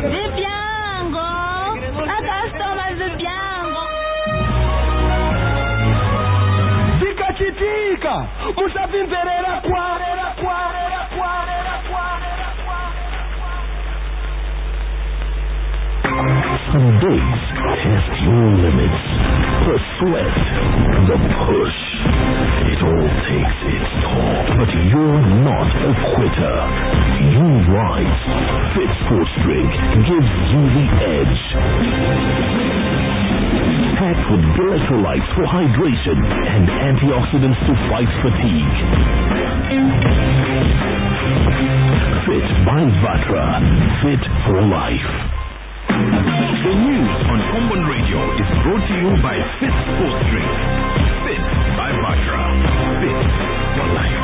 Zipiango, a customer Zipiango. Zikachitika, musavimverera kwa. Some days test your limits. The sweat, the push. It all takes its toll. But you're not a quitter. You rise. Fit Sports Drink gives you the edge. Packed with electrolytes for hydration and antioxidants to fight fatigue. Fit by Vatra. Fit for life. The news on Common Radio is brought to you by Fit Sports Drink. Fit by Vatra. Fit for life.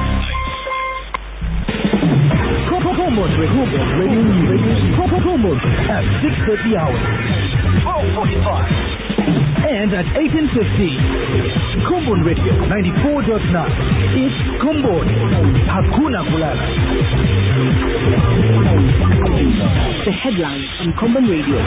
Common Radio Common at 6:30 hours. 12:45. And at 18:50. Common Radio 94.9. It's Common. Hakuna Kulala. The headlines on Common Radio.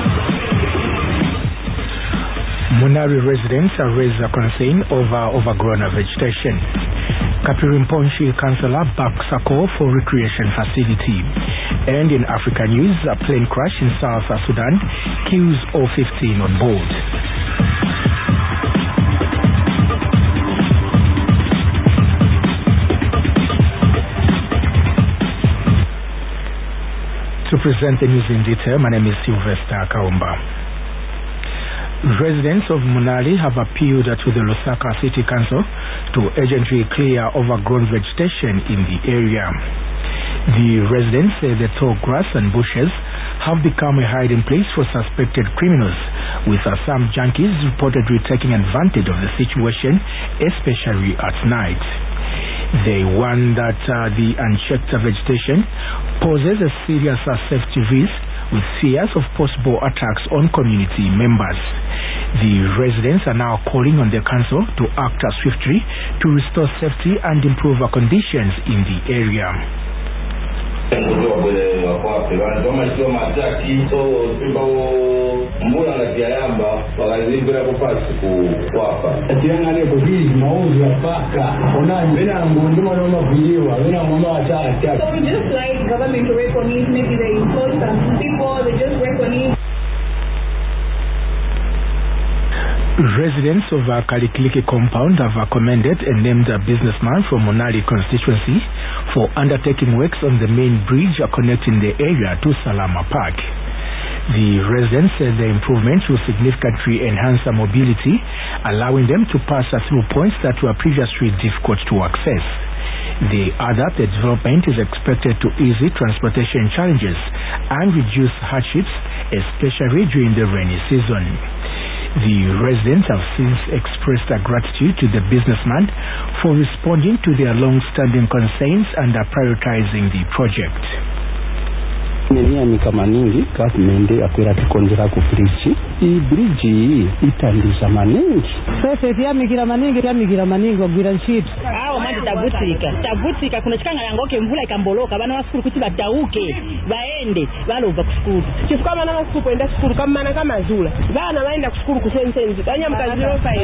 Munari residents are raised a concern over overgrown vegetation. Kapirimponshi Councillor backs a call for recreation facility. And in Africa news, a plane crash in South Sudan kills all 15 on board. To present the news in detail, my name is Sylvester Kaumba. Residents of Munali have appealed to the Lusaka City Council to urgently clear overgrown vegetation in the area. The residents say the tall grass and bushes have become a hiding place for suspected criminals, with some junkies reportedly taking advantage of the situation, especially at night. They warn that the unchecked vegetation poses a serious safety risk, with fears of possible attacks on community members. The residents are now calling on the council to act swiftly to restore safety and improve conditions in the area. So we just like government to work on it, maybe they employ some people, they just work on it. Residents of Kalikiliki compound have commended a named businessman from Munali constituency for undertaking works on the main bridge connecting the area to Salama Park. The residents said the improvement will significantly enhance their mobility, allowing them to pass through points that were previously difficult to access. They add that the development is expected to ease transportation challenges and reduce hardships, especially during the rainy season. The residents have since expressed their gratitude to the businessman for responding to their long-standing concerns and prioritizing the project. Miaka mingi government akwira tukongera ku bridge. Hii bridge itandiza maningi. Sasa yamigira maningi ogwira nshit. Manje tabutika kuna chikanga yangoke mvula ikamboloka bana wasukuru kuti batauke baende balova kusukuru. Chifukama na wasukuru kwenda kusukuru kama zula. Bana baenda kusukuru kusensenzi. Banya mkaziro 5.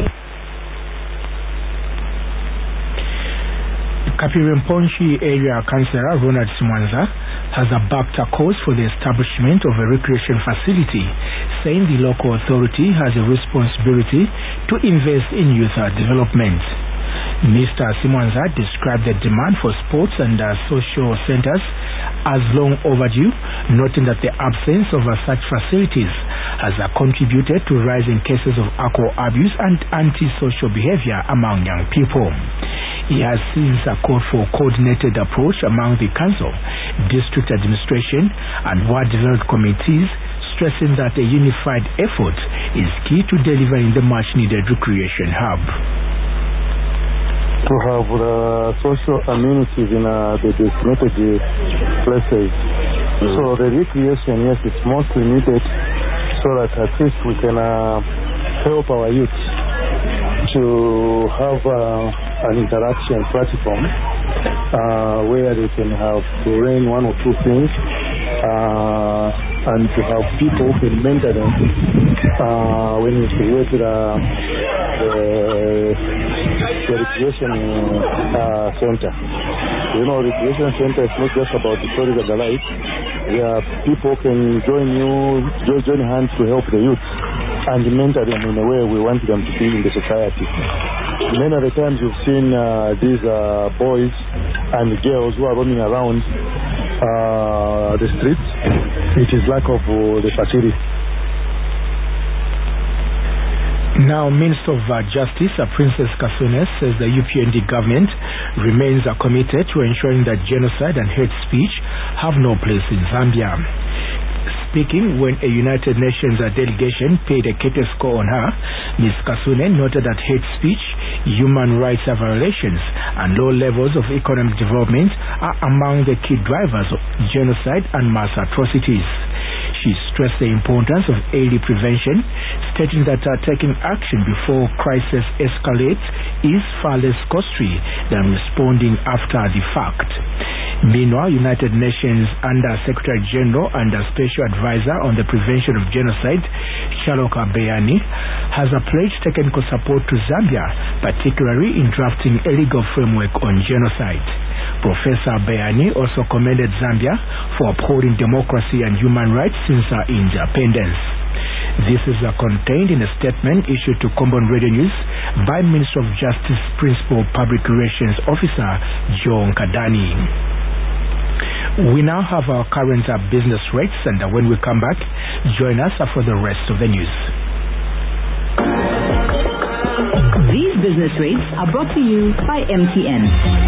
Kapirimponshi Area Councillor Ronald Simwanza has backed a cause for the establishment of a recreation facility, saying the local authority has a responsibility to invest in youth development. Mr. Simwanza described the demand for sports and social centers as long overdue, noting that the absence of such facilities has contributed to rising cases of alcohol abuse and antisocial behavior among young people. He has since called for a coordinated approach among the council, district administration and ward development committees, stressing that a unified effort is key to delivering the much-needed recreation hub. To have social amenities in the designated places. So the recreation, yes, it's mostly needed so that at least we can help our youth to have an interaction platform where they can have to learn one or two things and to have people who can mentor them when you go to the recreation center. You know, recreation center is not just about the stories of the life. Where people can join hands to help the youth and mentor them in a way we want them to be in the society. Many of the times you've seen these boys and girls who are running around the streets. It is lack of the facility. Now, Minister of Justice, Princess Kasune, says the UPND government remains committed to ensuring that genocide and hate speech have no place in Zambia. Speaking when a United Nations delegation paid a courtesy on her, Ms. Kasune noted that hate speech, human rights violations, and low levels of economic development are among the key drivers of genocide and mass atrocities. She stressed the importance of early prevention, stating that taking action before crisis escalates is far less costly than responding after the fact. Meanwhile, United Nations Under Secretary General and Special Advisor on the Prevention of Genocide, Chaloka Beyani, has pledged technical support to Zambia, particularly in drafting a legal framework on genocide. Professor Beyani also commended Zambia for upholding democracy and human rights since our independence. This is contained in a statement issued to Common Radio News by Minister of Justice Principal Public Relations Officer John Kadani. We now have our current business rates, and when we come back, join us for the rest of the news. These business rates are brought to you by MTN.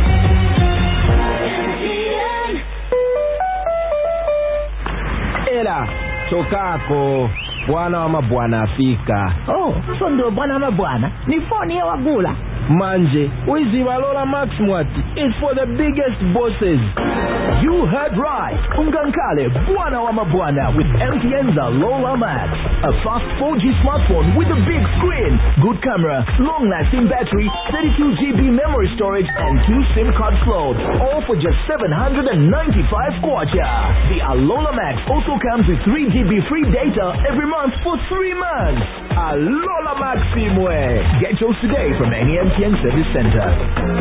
Era chokako bwana wa mabwana afika. Oh, so ndio bwana wa mabwana. Ni phone ya wagula. Manje, wizi wa Lola Max Mwati is for the biggest bosses. You heard right. Ungankale bwana wa mabwana with MTN's Lola Max. A fast 4G smartphone with a big screen, good camera, long-lasting battery, 32GB memory storage, and 2 SIM card slots. All for just 795 kwacha. The Lola Max also comes with 3GB free data every month for 3 months. Lola Max Simwe. Get yours today from any MTN service center.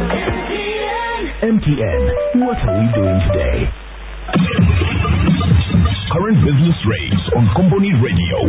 MTN. What are we doing today? Current business rates on Company Radio.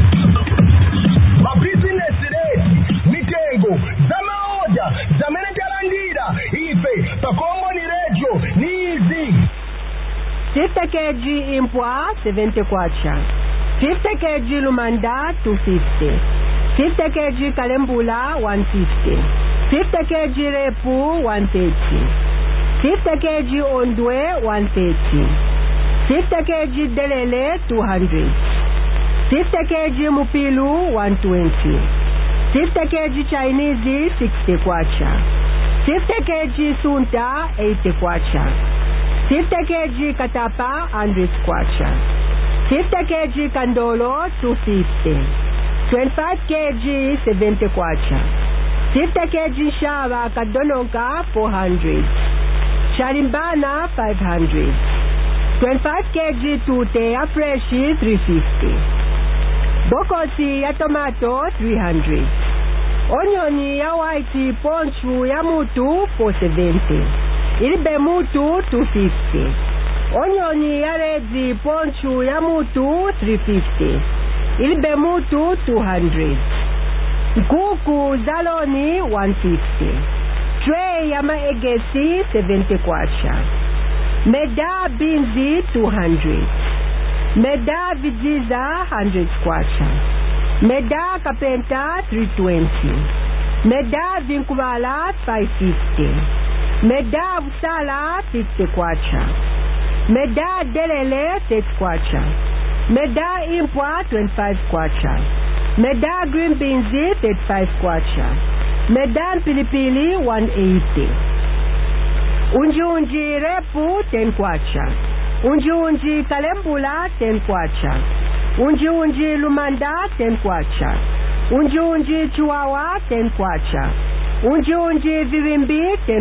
My business today. Mitengo. Zama order. Zamene kalandira. Ife. Pa Company Radio. Nizi. 50 kg impwa 70 kwacha. 50 kg lumanda 250. 50 kg kalembula 150. 50 kg repu 130. 50 kg ondwe 130. 50 kg delele 200. 50 kg mupilu 120. 50 kg Chinese 60 kwacha. 50 kg sunta 80 kwacha. 50 kg katapa 100 kwacha. 50 kg kandolo 250. 25 kg 70 kwacha. 50 kg shava kadononka 400. Sharimbana 500. 25 kg tute ya fresh 350. Bokoti ya tomato 300. Onioni ya white ponchu ya mutu 470. Ilibe mutu 250. Onioni ya red ponchu ya mutu 350. Ilibe mutu 200. Kuku zaloni 150. Tray ya maegesi 70 kwacha. Meda binzi 200. Meda vijiza 100 kwacha. Meda kapenta 320. Meda vinkubala 550. Meda usala 50 kwacha. Meda delele 30 kwacha. Meda impwa 25 kwacha. Meda green beans 35 kwacha. Meda pilipili 180. Unji repu 10 kwacha. Unji kalembula 10 kwacha. Unji lumanda 10 kwacha. Unji chihuahua 10 kwacha. Unji virimbi 10